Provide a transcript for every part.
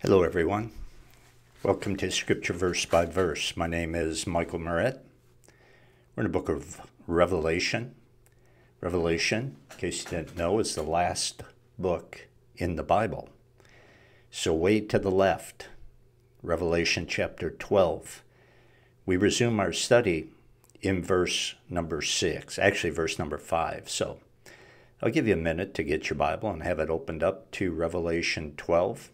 Hello, everyone. Welcome to Scripture Verse by Verse. My name is Michael Moret. We're in the book of Revelation. Revelation, in case you didn't know, is the last book in the Bible. So way to the left, Revelation chapter 12. We resume our study in verse number 6, actually verse number 5. So I'll give you a minute to get your Bible and have it opened up to Revelation 12.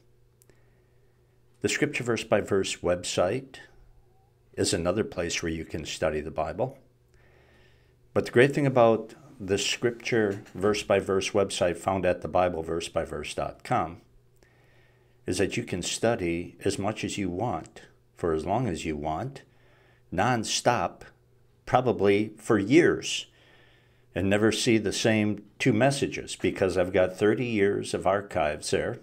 The Scripture Verse by Verse website is another place where you can study the Bible. But the great thing about the Scripture Verse by Verse website found at thebibleversebyverse.com is that you can study as much as you want, for as long as you want, non-stop, probably for years, and never see the same two messages, because I've got 30 years of archives there.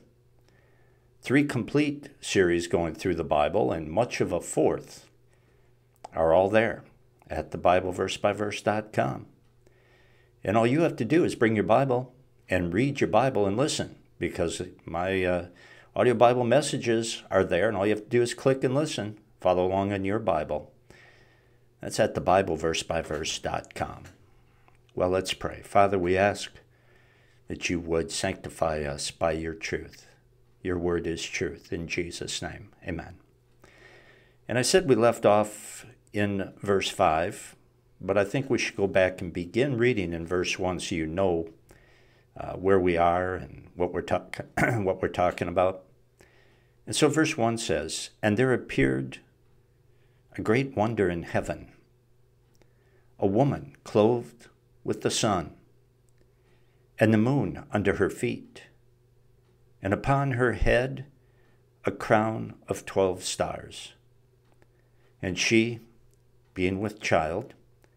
3 complete series going through the Bible, and much of a 4th are all there at thebibleversebyverse.com. And all you have to do is bring your Bible and read your Bible and listen, because my audio Bible messages are there, and all you have to do is click and listen. Follow along on your Bible. That's at thebibleversebyverse.com. Well, let's pray. Father, we ask that you would sanctify us by your truth. Your word is truth. In Jesus' name, amen. And I said we left off in verse 5, but I think we should go back and begin reading in verse 1 so you know where we are and what we're talking about. And so verse 1 says, "And there appeared a great wonder in heaven, a woman clothed with the sun, and the moon under her feet, and upon her head a crown of 12 stars. And she, being with child,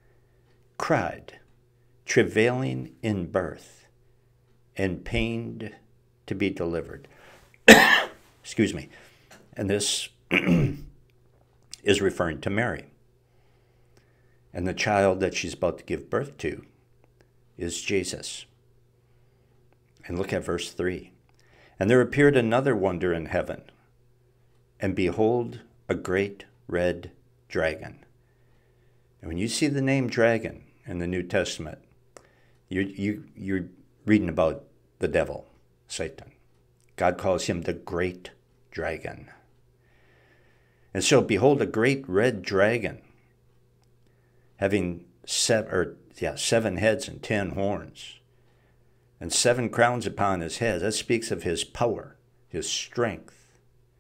cried, travailing in birth, and pained to be delivered." Excuse me. And this is referring to Mary. And the child that she's about to give birth to is Jesus. And look at verse 3. "And there appeared another wonder in heaven, and behold, a great red dragon." And when you see the name dragon in the New Testament, you're reading about the devil, Satan. God calls him the great dragon. And so, behold, a great red dragon, having 7 heads and 10 horns, and 7 crowns upon his head. That speaks of his power, his strength,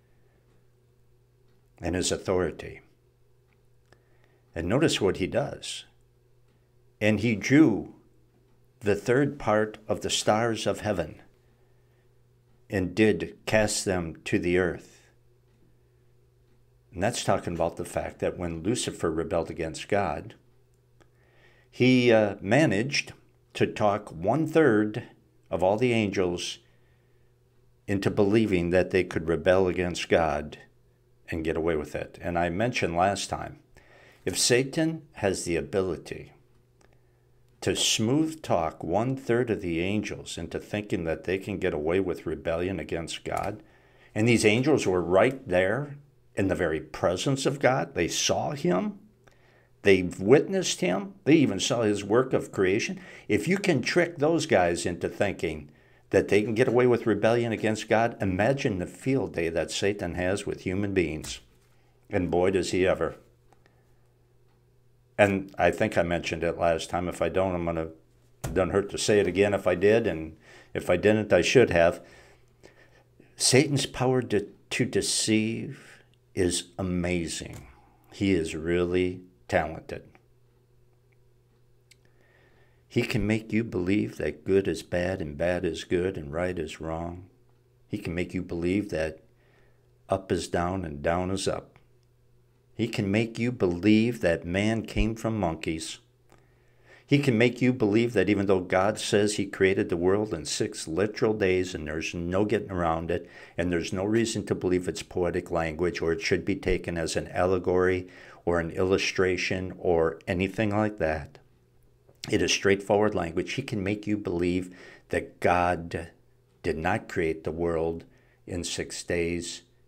and his authority. And notice what he does. "And he drew the 3rd part of the stars of heaven, and did cast them to the earth." And that's talking about the fact that when Lucifer rebelled against God, he managed to talk 1/3 of all the angels into believing that they could rebel against God and get away with it. And I mentioned last time, if Satan has the ability to smooth talk 1/3 of the angels into thinking that they can get away with rebellion against God, and these angels were right there in the very presence of God, they saw him, they've witnessed him. They even saw his work of creation. If you can trick those guys into thinking that they can get away with rebellion against God, imagine the field day that Satan has with human beings. And boy, does he ever. And I think I mentioned it last time. If I don't, it doesn't hurt to say it again if I did. And if I didn't, I should have. Satan's power to deceive is amazing. He is really talented. He can make you believe that good is bad and bad is good and right is wrong. He can make you believe that up is down and down is up. He can make you believe that man came from monkeys. He can make you believe that even though God says he created the world in 6 literal days and there's no getting around it, and there's no reason to believe it's poetic language or it should be taken as an allegory or an illustration or anything like that. It is straightforward language. He can make you believe that God did not create the world in 6 days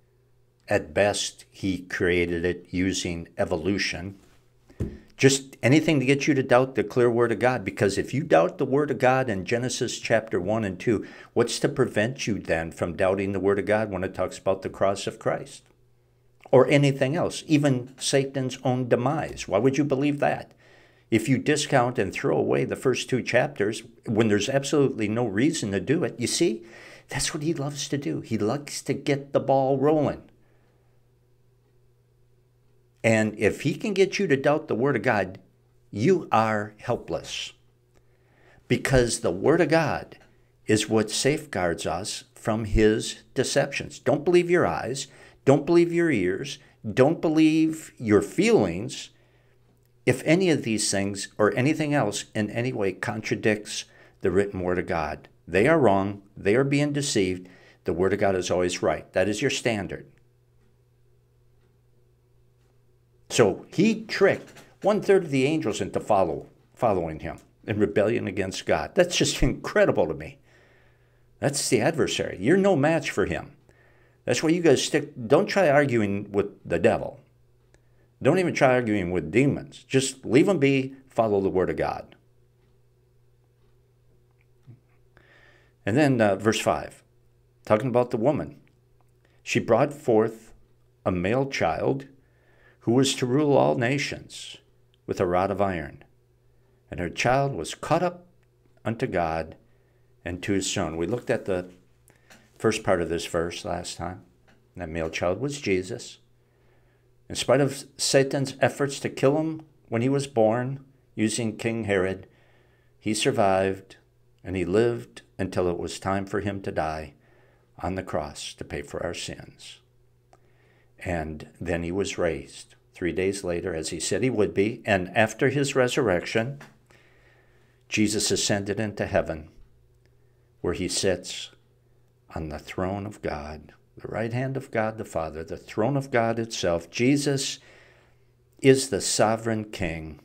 At best, he created it using evolution. Just anything to get you to doubt the clear Word of God. Because if you doubt the Word of God in Genesis chapter 1 and 2, what's to prevent you then from doubting the Word of God when it talks about the cross of Christ? Or anything else, even Satan's own demise. Why would you believe that? If you discount and throw away the first 2 chapters, when there's absolutely no reason to do it, you see, that's what he loves to do. He likes to get the ball rolling. And if he can get you to doubt the Word of God, you are helpless. Because the Word of God is what safeguards us from his deceptions. Don't believe your eyes. Don't believe your ears. Don't believe your feelings. If any of these things or anything else in any way contradicts the written Word of God, they are wrong. They are being deceived. The Word of God is always right. That is your standard. So he tricked 1/3 of the angels into following him in rebellion against God. That's just incredible to me. That's the adversary. You're no match for him. That's why you guys don't try arguing with the devil. Don't even try arguing with demons. Just leave them be, follow the Word of God. And then verse 5, talking about the woman. She brought forth a male child who was to rule all nations with a rod of iron. And her child was caught up unto God and to his throne. We looked at the first part of this verse last time. That male child was Jesus. In spite of Satan's efforts to kill him when he was born, using King Herod, he survived and he lived until it was time for him to die on the cross to pay for our sins. And then he was raised 3 days later, as he said he would be. And after his resurrection, Jesus ascended into heaven, where he sits on the throne of God, the right hand of God the Father, the throne of God itself. Jesus is the sovereign King.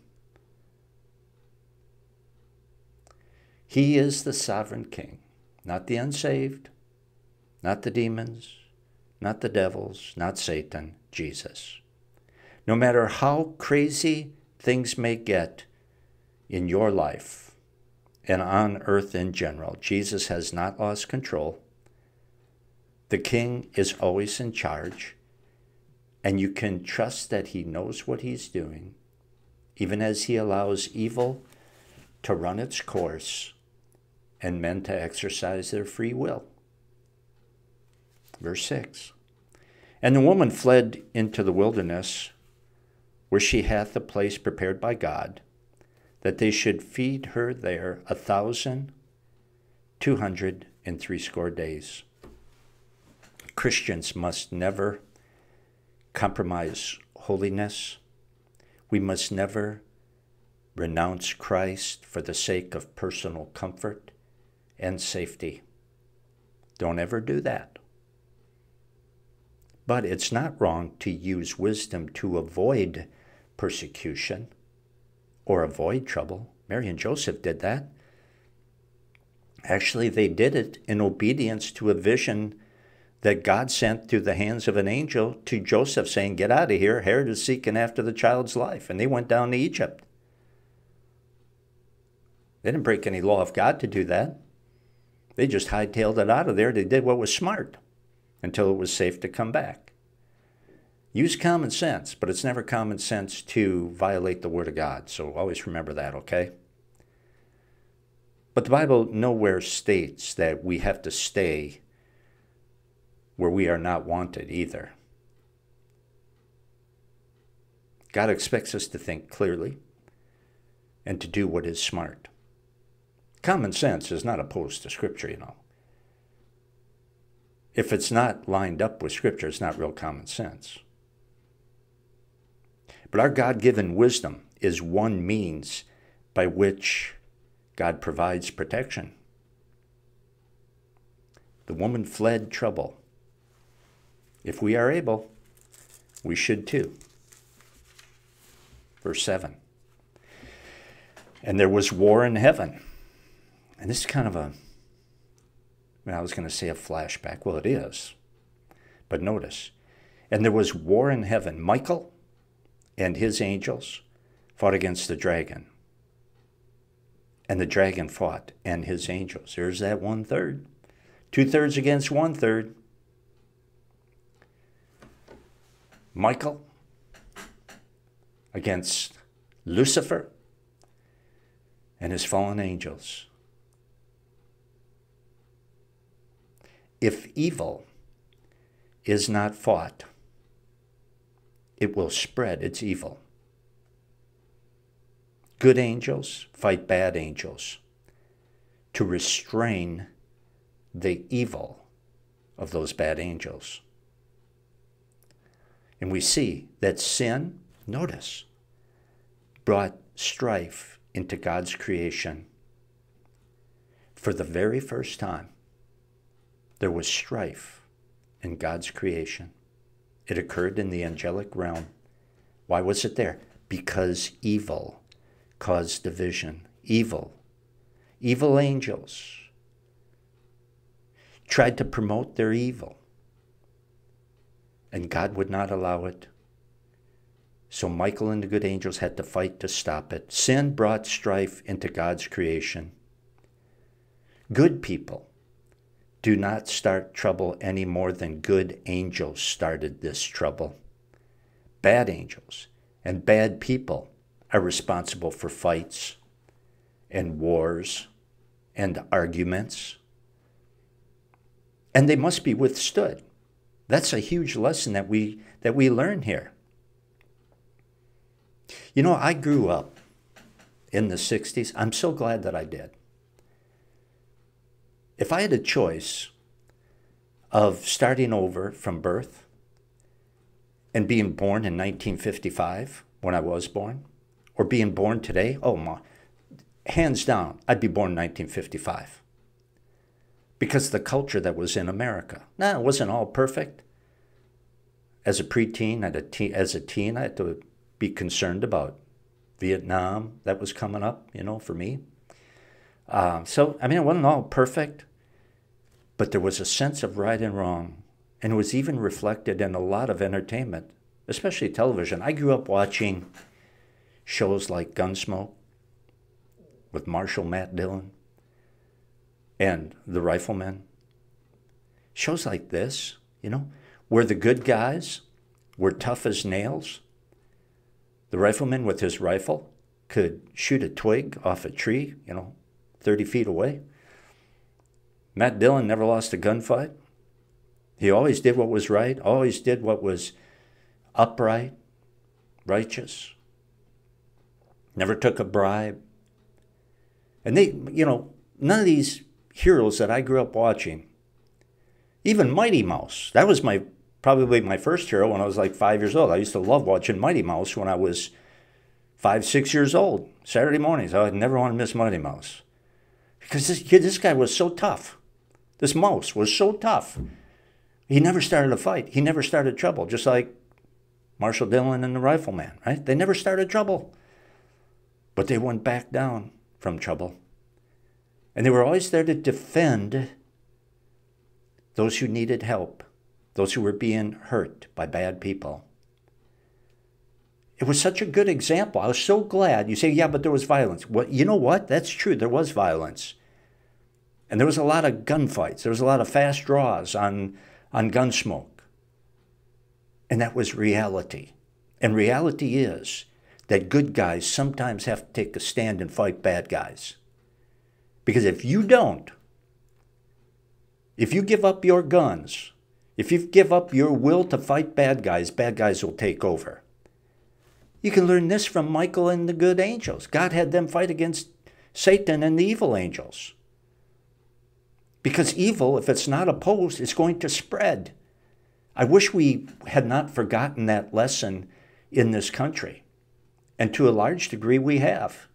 He is the sovereign King, not the unsaved, not the demons, not the devils, not Satan, Jesus. No matter how crazy things may get in your life and on earth in general, Jesus has not lost control. The King is always in charge, and you can trust that he knows what he's doing, even as he allows evil to run its course and men to exercise their free will. Verse 6. And the woman fled into the wilderness, where she hath a place prepared by God, that they should feed her there 1,260 days. Christians must never compromise holiness. We must never renounce Christ for the sake of personal comfort and safety. Don't ever do that. But it's not wrong to use wisdom to avoid persecution or avoid trouble. Mary and Joseph did that. Actually, they did it in obedience to a vision that God sent through the hands of an angel to Joseph saying, get out of here, Herod is seeking after the child's life. And they went down to Egypt. They didn't break any law of God to do that. They just hightailed it out of there. They did what was smart until it was safe to come back. Use common sense, but it's never common sense to violate the Word of God. So always remember that, okay? But the Bible nowhere states that we have to stay where we are not wanted either. God expects us to think clearly and to do what is smart. Common sense is not opposed to Scripture, you know. If it's not lined up with Scripture, it's not real common sense. But our God-given wisdom is one means by which God provides protection. The woman fled trouble. If we are able, we should too. Verse 7. And there was war in heaven. And this is kind of I was going to say a flashback. Well, it is. But notice. And there was war in heaven. Michael and his angels fought against the dragon. And the dragon fought and his angels. There's that 1/3. 2/3 against 1/3. Michael against Lucifer and his fallen angels. If evil is not fought, it will spread its evil. Good angels fight bad angels to restrain the evil of those bad angels. And we see that sin, notice, brought strife into God's creation. For the very first time, there was strife in God's creation. It occurred in the angelic realm. Why was it there? Because evil caused division. Evil angels tried to promote their evil, and God would not allow it. So Michael and the good angels had to fight to stop it. Sin brought strife into God's creation. Good people do not start trouble any more than good angels started this trouble. Bad angels and bad people are responsible for fights and wars and arguments. And they must be withstood. That's a huge lesson that we learn here. You know, I grew up in the 60s. I'm so glad that I did. If I had a choice of starting over from birth and being born in 1955 when I was born, or being born today, hands down, I'd be born in 1955. Because the culture that was in America. Now, it wasn't all perfect. As a preteen, as a teen, I had to be concerned about Vietnam. That was coming up, for me. It wasn't all perfect, but there was a sense of right and wrong. And it was even reflected in a lot of entertainment, especially television. I grew up watching shows like Gunsmoke with Marshal Matt Dillon and The Rifleman. Shows like this, where the good guys were tough as nails. The rifleman with his rifle could shoot a twig off a tree, 30 feet away. Matt Dillon never lost a gunfight. He always did what was right, always did what was upright, righteous. Never took a bribe. And none of these heroes that I grew up watching, even Mighty Mouse, that was probably my first hero when I was like 5 years old. I used to love watching Mighty Mouse when I was 5, 6 years old. Saturday mornings, I would never want to miss Mighty Mouse. Because this guy was so tough. This mouse was so tough. He never started a fight. He never started trouble, just like Marshal Dillon and the Rifleman, right? They never started trouble. But they went back down from trouble. And they were always there to defend those who needed help, those who were being hurt by bad people. It was such a good example. I was so glad. You say, yeah, but there was violence. Well, you know what? That's true. There was violence. And there was a lot of gunfights. There was a lot of fast draws on Gunsmoke. And that was reality. And reality is that good guys sometimes have to take a stand and fight bad guys. Because if you don't, if you give up your guns, if you give up your will to fight bad guys will take over. You can learn this from Michael and the good angels. God had them fight against Satan and the evil angels. Because evil, if it's not opposed, is going to spread. I wish we had not forgotten that lesson in this country. And to a large degree, we have.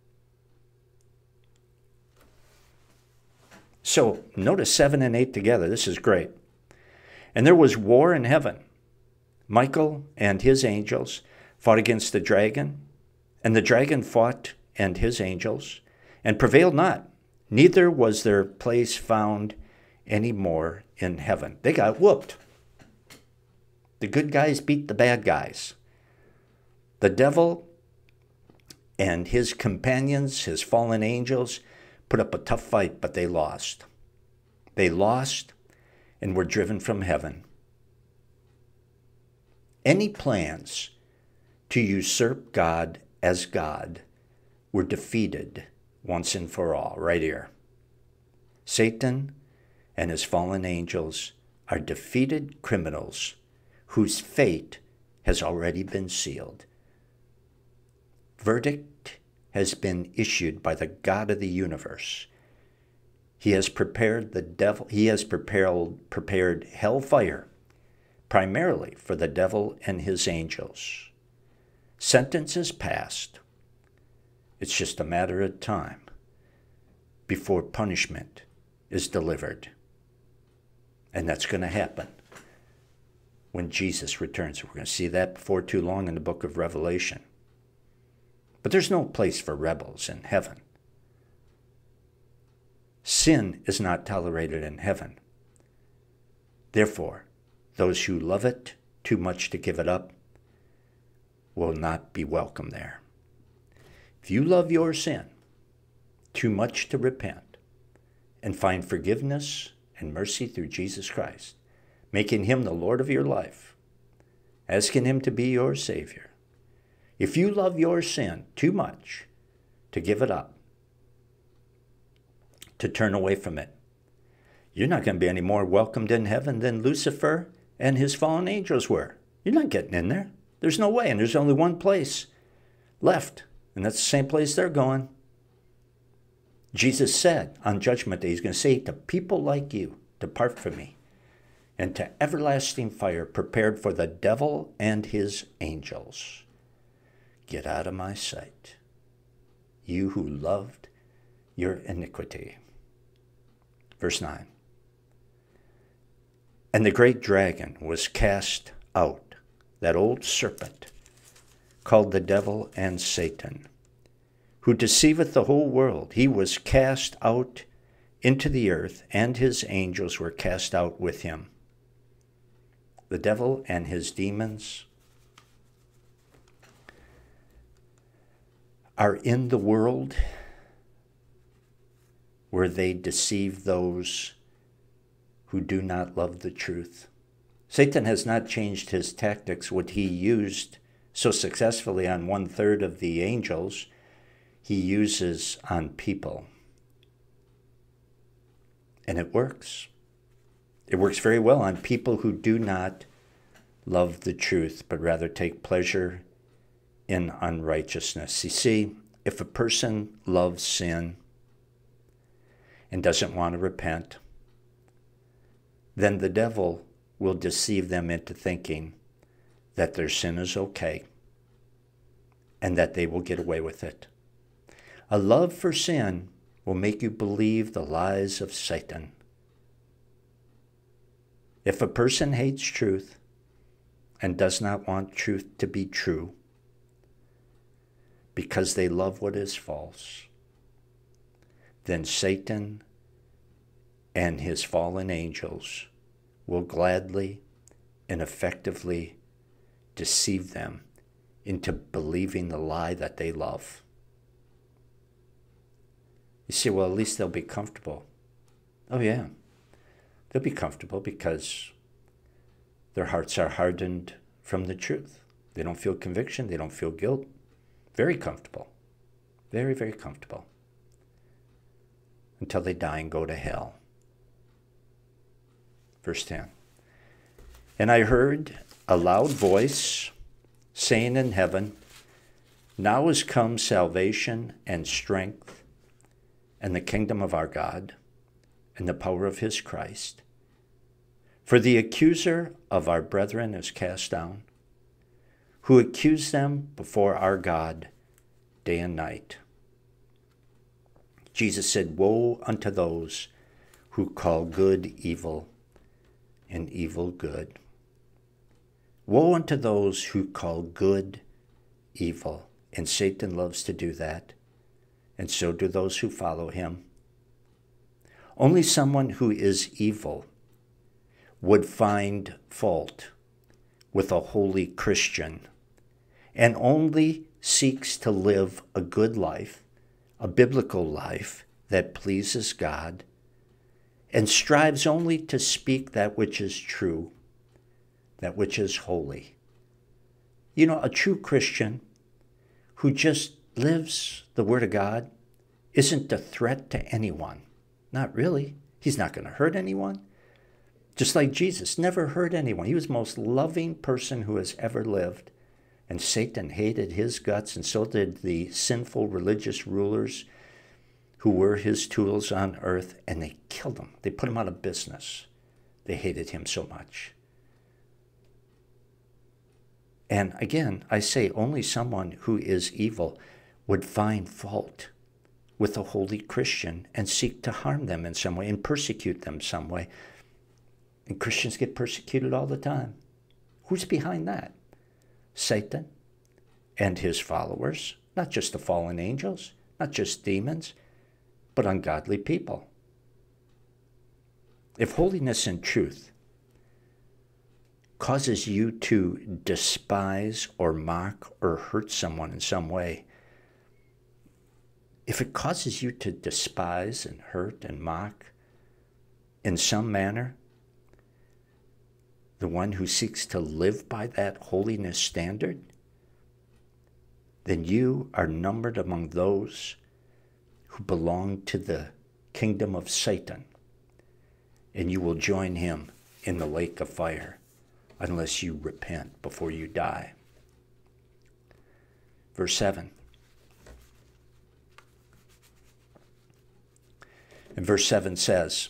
So notice 7 and 8 together. This is great. And there was war in heaven. Michael and his angels fought against the dragon, and the dragon fought and his angels, and prevailed not. Neither was their place found any more in heaven. They got whooped. The good guys beat the bad guys. The devil and his companions, his fallen angels, put up a tough fight, but they lost. They lost and were driven from heaven. Any plans to usurp God as God were defeated once and for all, right here. Satan and his fallen angels are defeated criminals whose fate has already been sealed. Verdict has been issued by the God of the universe. He has prepared the devil, he has prepared hellfire primarily for the devil and his angels. Sentence is passed. It's just a matter of time before punishment is delivered. And that's going to happen when Jesus returns. We're going to see that before too long in the book of Revelation. But there's no place for rebels in heaven. Sin is not tolerated in heaven. Therefore, those who love it too much to give it up will not be welcome there. If you love your sin too much to repent and find forgiveness and mercy through Jesus Christ, making him the Lord of your life, asking him to be your Savior, if you love your sin too much to give it up, to turn away from it, you're not going to be any more welcomed in heaven than Lucifer and his fallen angels were. You're not getting in there. There's no way, and there's only one place left, and that's the same place they're going. Jesus said on Judgment Day, he's going to say to people like you, depart from me, and to everlasting fire prepared for the devil and his angels. Get out of my sight, you who loved your iniquity. Verse 9. And the great dragon was cast out, that old serpent, called the devil and Satan, who deceiveth the whole world. He was cast out into the earth, and his angels were cast out with him. The devil and his demons are in the world where they deceive those who do not love the truth. Satan has not changed his tactics. What he used so successfully on 1/3 of the angels, he uses on people. And it works. It works very well on people who do not love the truth, but rather take pleasure in unrighteousness. You see, if a person loves sin and doesn't want to repent, then the devil will deceive them into thinking that their sin is okay and that they will get away with it. A love for sin will make you believe the lies of Satan. If a person hates truth and does not want truth to be true because they love what is false, then Satan and his fallen angels will gladly and effectively deceive them into believing the lie that they love. You say, well, at least they'll be comfortable. Oh, yeah. They'll be comfortable because their hearts are hardened from the truth. They don't feel conviction. They don't feel guilt. Very comfortable. Very, very comfortable. Until they die and go to hell. Verse 10. And I heard a loud voice saying in heaven, now is come salvation and strength and the kingdom of our God and the power of his Christ. For the accuser of our brethren is cast down, who accused them before our God day and night. Jesus said, woe unto those who call good evil and evil good. Woe unto those who call good evil. And Satan loves to do that. And so do those who follow him. Only someone who is evil would find fault with a holy Christian and only seeks to live a good life, a biblical life that pleases God, and strives only to speak that which is true, that which is holy. You know, a true Christian who just lives the Word of God isn't a threat to anyone. Not really. He's not going to hurt anyone. Just like Jesus never hurt anyone. He was the most loving person who has ever lived. And Satan hated his guts, and so did the sinful religious rulers who were his tools on earth, and they killed him. They put him out of business. They hated him so much. And again, I say only someone who is evil would find fault with a holy Christian and seek to harm them in some way and persecute them some way. And Christians get persecuted all the time. Who's behind that? Satan and his followers, not just the fallen angels, not just demons, but ungodly people. If holiness and truth causes you to despise or mock or hurt someone in some way, if it causes you to despise and hurt and mock in some manner the one who seeks to live by that holiness standard, then you are numbered among those who belong to the kingdom of Satan, and you will join him in the lake of fire unless you repent before you die. Verse 7. And verse 7 says,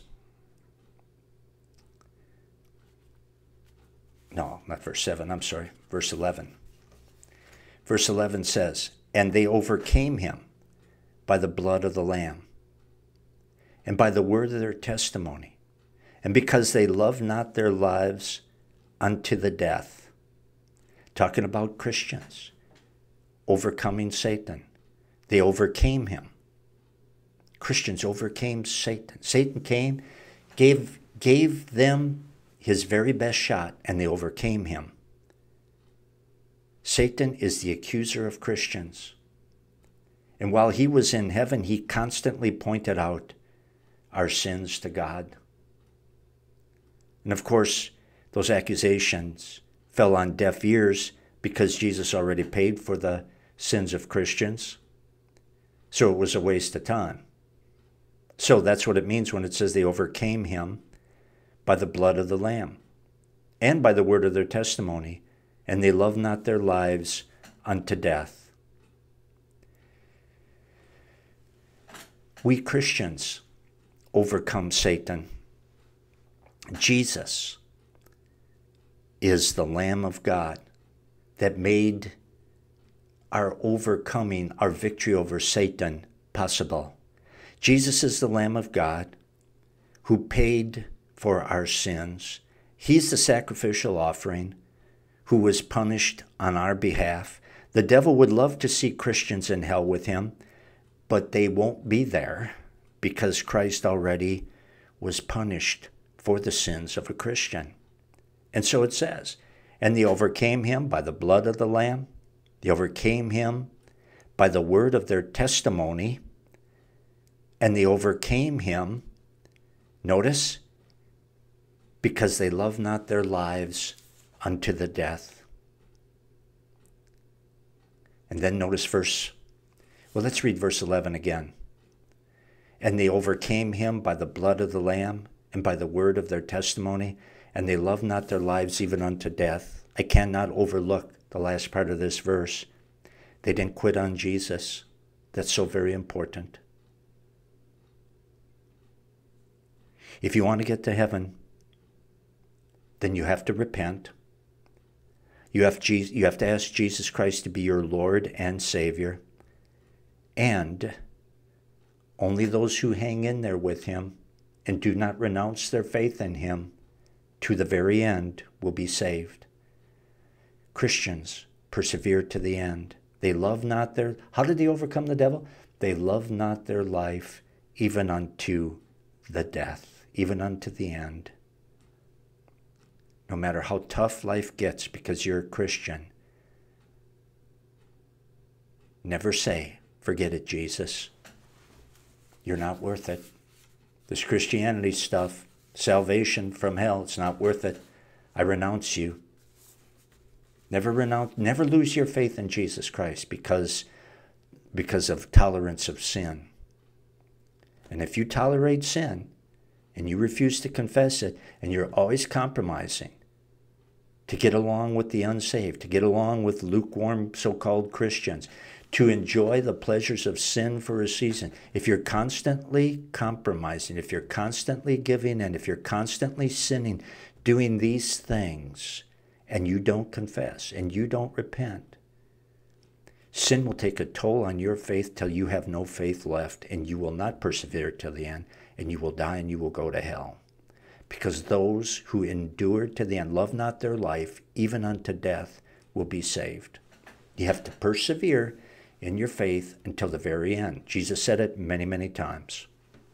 no, not verse 7, I'm sorry, verse 11. Verse 11 says, and they overcame him by the blood of the Lamb and by the word of their testimony, and because they loved not their lives unto the death. Talking about Christians overcoming Satan. They overcame him. Christians overcame Satan. Satan came, gave them his very best shot, and they overcame him. Satan is the accuser of Christians. And while he was in heaven, he constantly pointed out our sins to God. And of course, those accusations fell on deaf ears because Jesus already paid for the sins of Christians. So it was a waste of time. So that's what it means when it says they overcame him by the blood of the Lamb and by the word of their testimony, and they loved not their lives unto death. We Christians overcome Satan. Jesus is the Lamb of God that made our overcoming, our victory over Satan possible. Jesus is the Lamb of God who paid for our sins. He's the sacrificial offering who was punished on our behalf. The devil would love to see Christians in hell with him, but they won't be there because Christ already was punished for the sins of a Christian. And so it says, and they overcame him by the blood of the Lamb. They overcame him by the word of their testimony. And they overcame him, notice, because they loved not their lives unto the death. And then notice let's read verse 11 again. And they overcame him by the blood of the Lamb and by the word of their testimony, and they loved not their lives even unto death. I cannot overlook the last part of this verse. They didn't quit on Jesus. That's so very important. If you want to get to heaven, then you have to repent. You have to ask Jesus Christ to be your Lord and Savior. And only those who hang in there with him and do not renounce their faith in him to the very end will be saved. Christians persevere to the end. They love not how did they overcome the devil? They love not their life even unto the death, even unto the end. no matter how tough life gets because you're a Christian, never say, forget it, Jesus. You're not worth it. This Christianity stuff, salvation from hell, it's not worth it. I renounce you. Never lose your faith in Jesus Christ because of tolerance of sin. And if you tolerate sin and you refuse to confess it and you're always compromising to get along with the unsaved, to get along with lukewarm so-called Christians, to enjoy the pleasures of sin for a season, if you're constantly compromising, if you're constantly giving in, if you're constantly sinning, doing these things, and you don't confess and you don't repent, sin will take a toll on your faith till you have no faith left, and you will not persevere till the end, and you will die and you will go to hell. Because those who endure to the end, love not their life, even unto death, will be saved. You have to persevere in your faith until the very end. Jesus said it many, many times.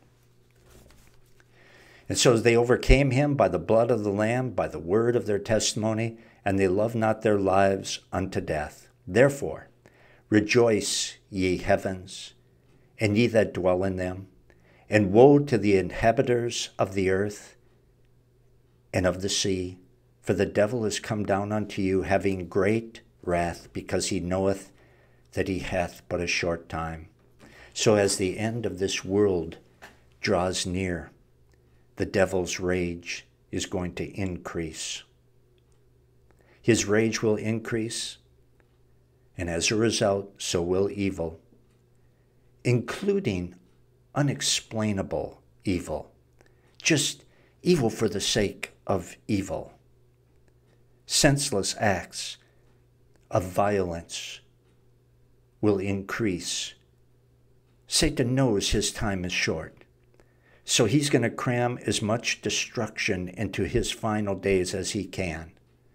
And so they overcame him by the blood of the Lamb, by the word of their testimony, and they loved not their lives unto death. Therefore, rejoice, ye heavens, and ye that dwell in them, and woe to the inhabitants of the earth and of the sea, for the devil is come down unto you, having great wrath, because he knoweth that he hath but a short time. So as the end of this world draws near, the devil's rage is going to increase. His rage will increase, and as a result, so will evil, including unexplainable evil, just evil for the sake of evil, senseless acts of violence will increase. Satan knows his time is short, so he's going to cram as much destruction into his final days as he can.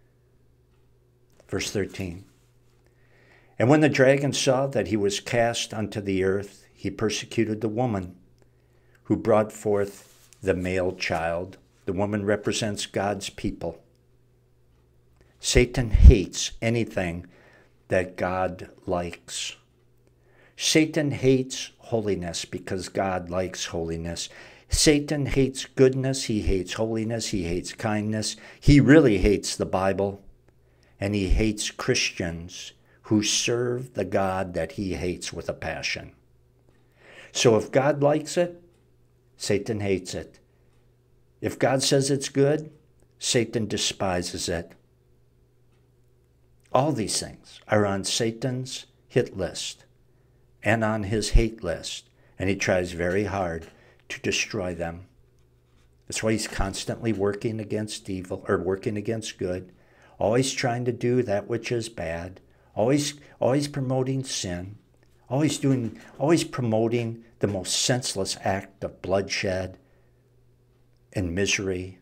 Verse 13. And when the dragon saw that he was cast unto the earth, he persecuted the woman who brought forth the male child. The woman represents God's people. Satan hates anything that God likes. Satan hates holiness because God likes holiness. Satan hates goodness. He hates holiness. He hates kindness. He really hates the Bible. And he hates Christians who serve the God that he hates with a passion. So if God likes it, Satan hates it. If God says it's good, Satan despises it. All these things are on Satan's hit list and on his hate list, and he tries very hard to destroy them. That's why he's constantly working against evil, or working against good, always trying to do that which is bad, always promoting sin, always promoting the most senseless act of bloodshed and misery,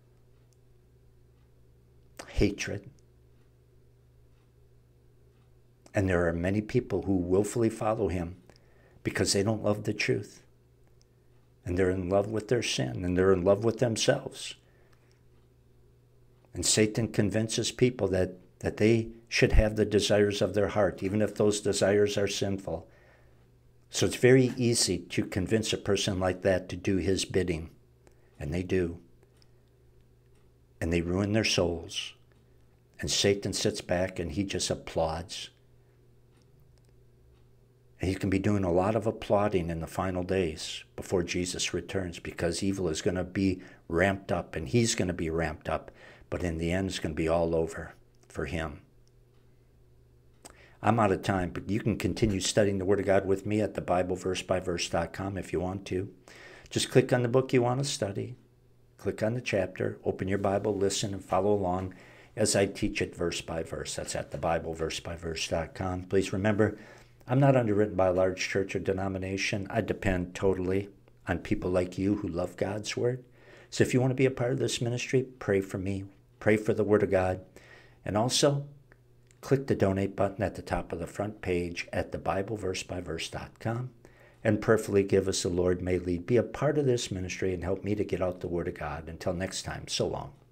hatred. And there are many people who willfully follow him because they don't love the truth. And they're in love with their sin, and they're in love with themselves. And Satan convinces people that they should have the desires of their heart, even if those desires are sinful. So it's very easy to convince a person like that to do his bidding. And they do. And they ruin their souls. And Satan sits back and he just applauds. And he can be doing a lot of applauding in the final days before Jesus returns, because evil is going to be ramped up, and he's going to be ramped up. But in the end, it's going to be all over for him. I'm out of time, but you can continue studying the Word of God with me at thebibleversebyverse.com if you want to. Just click on the book you want to study. Click on the chapter, open your Bible, listen, and follow along as I teach it verse by verse. That's at thebibleversebyverse.com. Please remember, I'm not underwritten by a large church or denomination. I depend totally on people like you who love God's Word. So if you want to be a part of this ministry, pray for me. Pray for the Word of God. And also, click the donate button at the top of the front page at thebibleversebyverse.com and prayerfully give us the Lord may lead. Be a part of this ministry and help me to get out the Word of God. Until next time, so long.